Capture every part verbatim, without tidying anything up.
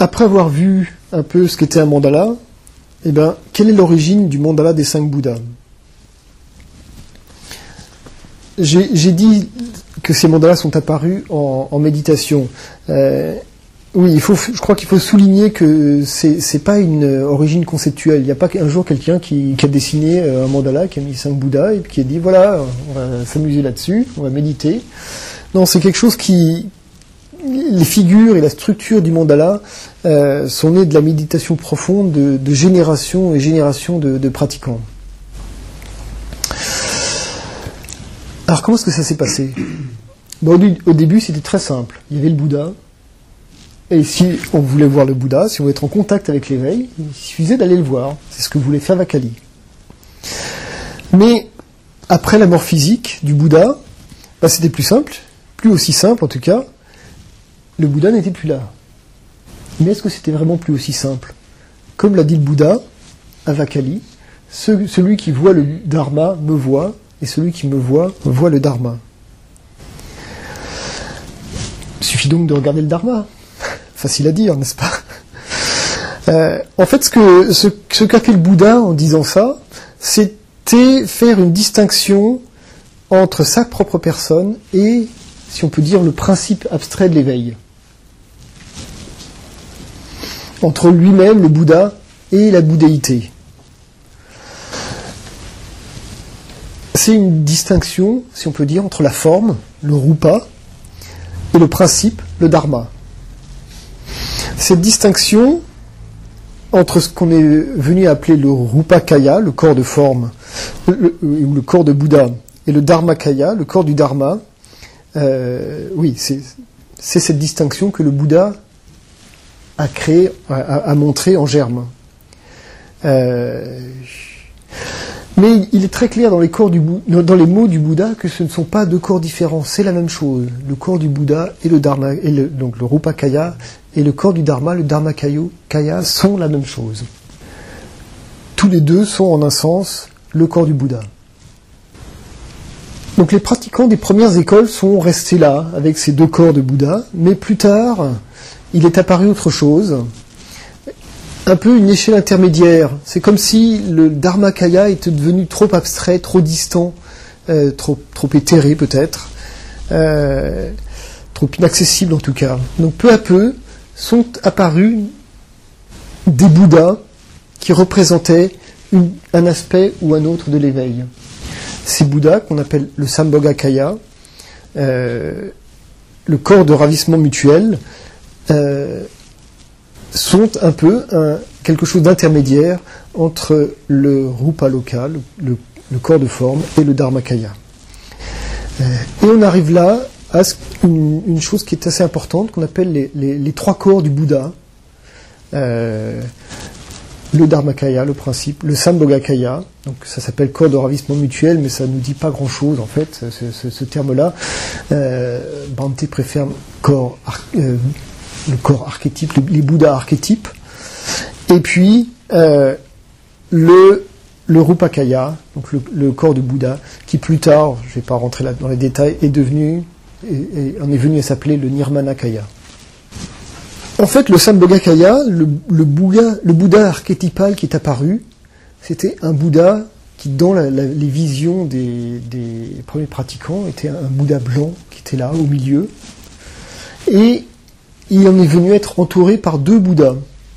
après avoir vu un peu ce qu'était un mandala, eh ben, quelle est l'origine du mandala des cinq Bouddhas? J'ai, j'ai dit que ces mandalas sont apparus en, en méditation. Euh, oui, il faut, je crois qu'il faut souligner que c'est, c'est pas une origine conceptuelle. Il n'y a pas un jour quelqu'un qui, qui a dessiné un mandala, qui a mis cinq Bouddhas et qui a dit voilà, on va s'amuser là-dessus, on va méditer. Non, c'est quelque chose qui, les figures et la structure du mandala euh, sont nées de la méditation profonde de, de génération et génération de, de pratiquants. Alors comment est-ce que ça s'est passé? Bon, au, au début, c'était très simple. Il y avait le Bouddha. Et si on voulait voir le Bouddha, si on voulait être en contact avec l'éveil, il suffisait d'aller le voir. C'est ce que voulait faire Vakali. Mais après la mort physique du Bouddha, bah, c'était plus simple, plus aussi simple en tout cas. Le Bouddha n'était plus là. Mais est-ce que c'était vraiment plus aussi simple? Comme l'a dit le Bouddha à Vakali, ce, celui qui voit le Dharma me voit, et celui qui me voit voit le Dharma. Il suffit donc de regarder le Dharma. Facile à dire, n'est-ce pas? euh, En fait, ce, que, ce, ce qu'a fait le Bouddha en disant ça, c'était faire une distinction entre sa propre personne et, si on peut dire, le principe abstrait de l'éveil. Entre lui-même, le Bouddha, et la bouddhéité. C'est une distinction, si on peut dire, entre la forme, le rupa, et le principe, le dharma. Cette distinction entre ce qu'on est venu appeler le rupakaya, le corps de forme, le, ou le corps de Bouddha, et le dharmakaya, le corps du dharma, euh, oui, c'est, c'est cette distinction que le Bouddha a créée, a, a montrée en germe. Euh, mais il est très clair dans les, corps du, dans les mots du Bouddha que ce ne sont pas deux corps différents, c'est la même chose. Le corps du Bouddha et le dharma, et le, donc le rupakaya, et le corps du dharma, le dharmakaya, sont la même chose. Tous les deux sont en un sens le corps du Bouddha. Donc les pratiquants des premières écoles sont restés là, avec ces deux corps de Bouddha, mais plus tard, il est apparu autre chose, un peu une échelle intermédiaire. C'est comme si le dharmakaya était devenu trop abstrait, trop distant, euh, trop, trop éthéré peut-être, euh, trop inaccessible en tout cas. Donc peu à peu sont apparus des Bouddhas qui représentaient une, un aspect ou un autre de l'éveil. Ces Bouddhas, qu'on appelle le Sambhogakaya, euh, le corps de ravissement mutuel, euh, sont un peu un, quelque chose d'intermédiaire entre le Rupa local, le, le corps de forme, et le Dharmakaya. Euh, et on arrive là à une, une chose qui est assez importante, qu'on appelle les, les, les trois corps du Bouddha. Euh, le Dharmakaya, le principe, le Sambhogakaya, donc ça s'appelle corps de ravissement mutuel, mais ça ne nous dit pas grand-chose en fait, ce, ce, ce terme-là. Euh, Bhante préfère corps, euh, le corps archétype, les, les Bouddhas archétypes, et puis euh, le, le Rupakaya, donc le, le corps du Bouddha, qui plus tard, je ne vais pas rentrer là dans les détails, est devenu, et, et on est venu à s'appeler le Nirmanakaya. En fait, le Sambhogakaya, le, le, Bouddha, le Bouddha archétypal qui est apparu, c'était un Bouddha qui, dans la, la, les visions des, des premiers pratiquants, était un Bouddha blanc qui était là, au milieu. Et il en est venu être entouré par deux Bouddhas.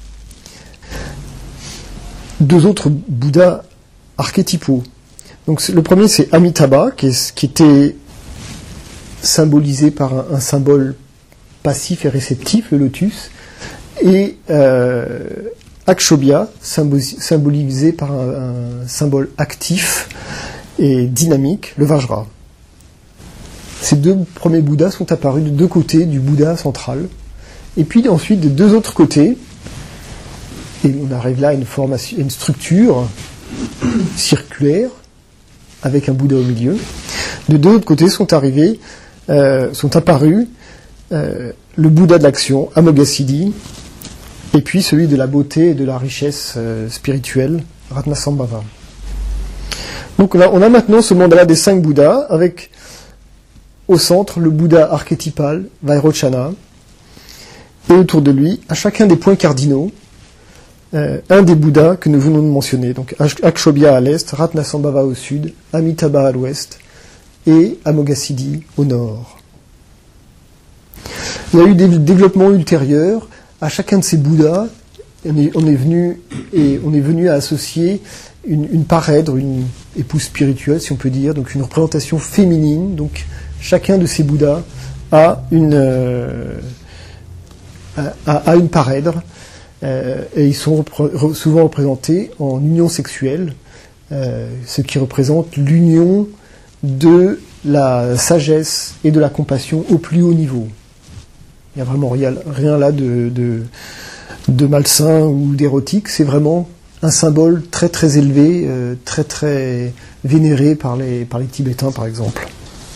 Deux autres Bouddhas archétypaux. Donc, le premier, c'est Amitabha, qui, est, qui était symbolisé par un, un symbole passif et réceptif, le lotus, et euh, Akshobhya, symbolisé par un, un symbole actif et dynamique, le Vajra. Ces deux premiers Bouddhas sont apparus de deux côtés du Bouddha central, et puis ensuite de deux autres côtés, et on arrive là à une, formation, une structure circulaire, avec un Bouddha au milieu. De deux autres côtés sont arrivés, euh, sont apparus Euh, le Bouddha de l'action, Amoghasiddhi, et puis celui de la beauté et de la richesse euh, spirituelle, Ratnasambhava. Donc on a, on a maintenant ce mandala des cinq Bouddhas, avec au centre le Bouddha archétypal, Vairochana, et autour de lui, à chacun des points cardinaux, euh, un des Bouddhas que nous venons de mentionner. Donc Akshobhya à l'est, Ratnasambhava au sud, Amitabha à l'ouest et Amoghasiddhi au nord. Il y a eu des développements ultérieurs. À chacun de ces Bouddhas, on est, on est venu et on est venu à associer une, une parèdre, une épouse spirituelle, si on peut dire, donc une représentation féminine. Donc chacun de ces Bouddhas a une euh, a, a une parèdre euh, et ils sont repr- souvent représentés en union sexuelle, euh, ce qui représente l'union de la sagesse et de la compassion au plus haut niveau. Il n'y a vraiment rien, rien là de, de, de malsain ou d'érotique, c'est vraiment un symbole très très élevé, euh, très très vénéré par les, par les Tibétains par exemple.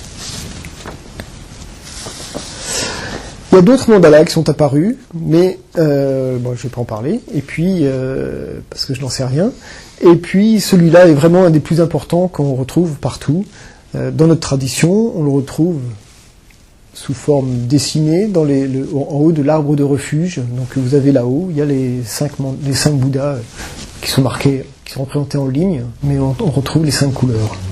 Il y a d'autres mandalas qui sont apparus, mais euh, bon, je ne vais pas en parler, et puis euh, parce que je n'en sais rien. Et puis celui-là est vraiment un des plus importants qu'on retrouve partout. Euh, dans notre tradition, on le retrouve sous forme dessinée dans les, le, en haut de l'arbre de refuge. Donc vous avez là-haut, il y a les cinq, les cinq Bouddhas qui sont marqués, qui sont représentés en ligne, mais on, on retrouve les cinq couleurs.